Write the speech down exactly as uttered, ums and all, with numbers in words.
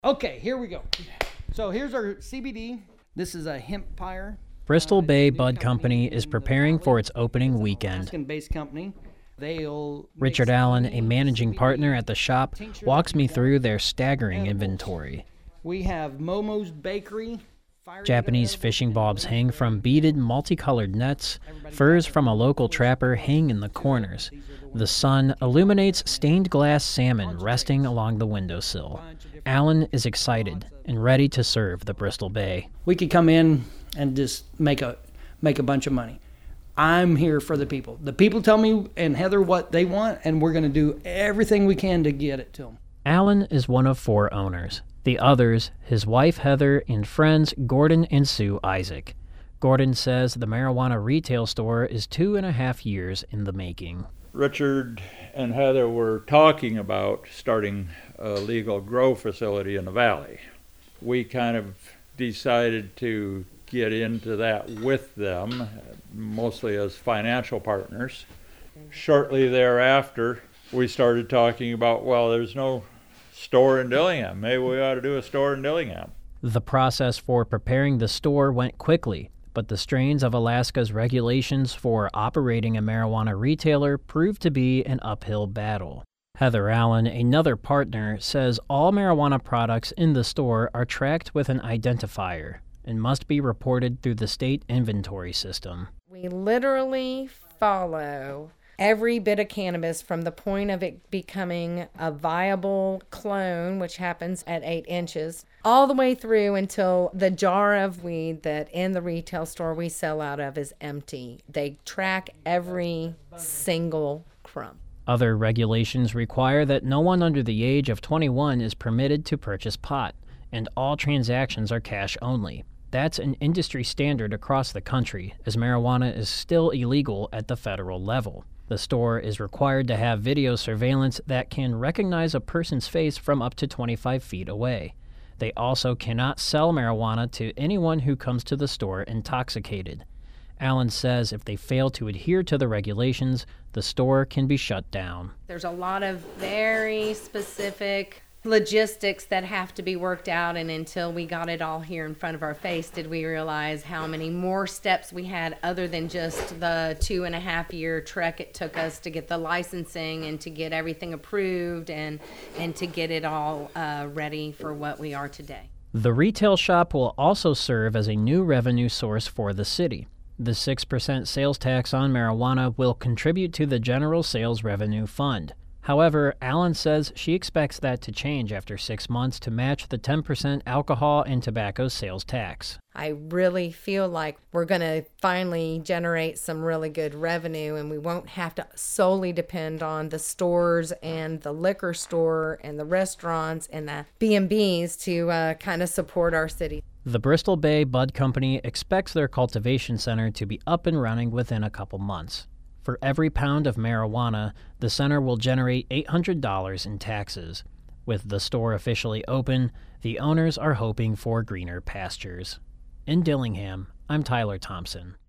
Okay, here we go. So here's our C B D. This is a Hempire. Bristol Uh, Bay it's a new Bud Company company is in the preparing valley. for its opening It's an weekend. Alaskan-based company. They'll make Richard Allen, a C B D, managing C B D, partner at the shop, tinctures walks if me you through want, their staggering edibles. inventory. We have Momo's Bakery. Fire Japanese edibles, fishing and bobs Momo's hang Bakery. from beaded, multicolored nets. Everybody Furs got from a their local own trapper course. hang in the corners. These are the The ones sun that keep illuminates them. stained glass salmon resting along the windowsill. Allen is excited and ready to serve the Bristol Bay. We could come in and just make a make a bunch of money. I'm here for the people. The people tell me and Heather what they want, and we're going to do everything we can to get it to them. Allen is one of four owners. The others, his wife Heather and friends Gordon and Sue Isaac. Gordon says the marijuana retail store is two and a half years in the making. Richard and Heather were talking about starting a legal grow facility in the valley. We kind of decided to get into that with them, mostly as financial partners. Shortly thereafter, we started talking about, well, there's no store in Dillingham. Maybe we ought to do a store in Dillingham. The process for preparing the store went quickly, but the strains of Alaska's regulations for operating a marijuana retailer proved to be an uphill battle. Heather Allen, another partner, says all marijuana products in the store are tracked with an identifier and must be reported through the state inventory system. We literally follow every bit of cannabis from the point of it becoming a viable clone, which happens at eight inches, all the way through until the jar of weed that in the retail store we sell out of is empty. They track every single crumb. Other regulations require that no one under the age of twenty-one is permitted to purchase pot, and all transactions are cash only. That's an industry standard across the country, as marijuana is still illegal at the federal level. The store is required to have video surveillance that can recognize a person's face from up to twenty-five feet away. They also cannot sell marijuana to anyone who comes to the store intoxicated. Allen says if they fail to adhere to the regulations, the store can be shut down. There's a lot of very specific logistics that have to be worked out, and until we got it all here in front of our face did we realize how many more steps we had other than just the two and a half year trek it took us to get the licensing and to get everything approved and and to get it all uh, ready for what we are today. The retail shop will also serve as a new revenue source for the city. The six percent sales tax on marijuana will contribute to the general sales revenue fund. However, Allen says she expects that to change after six months to match the ten percent alcohol and tobacco sales tax. I really feel like we're going to finally generate some really good revenue, and we won't have to solely depend on the stores and the liquor store and the restaurants and the B and B's to uh, kind of support our city. The Bristol Bay Bud Company expects their cultivation center to be up and running within a couple months. For every pound of marijuana, the center will generate eight hundred dollars in taxes. With the store officially open, the owners are hoping for greener pastures. In Dillingham, I'm Tyler Thompson.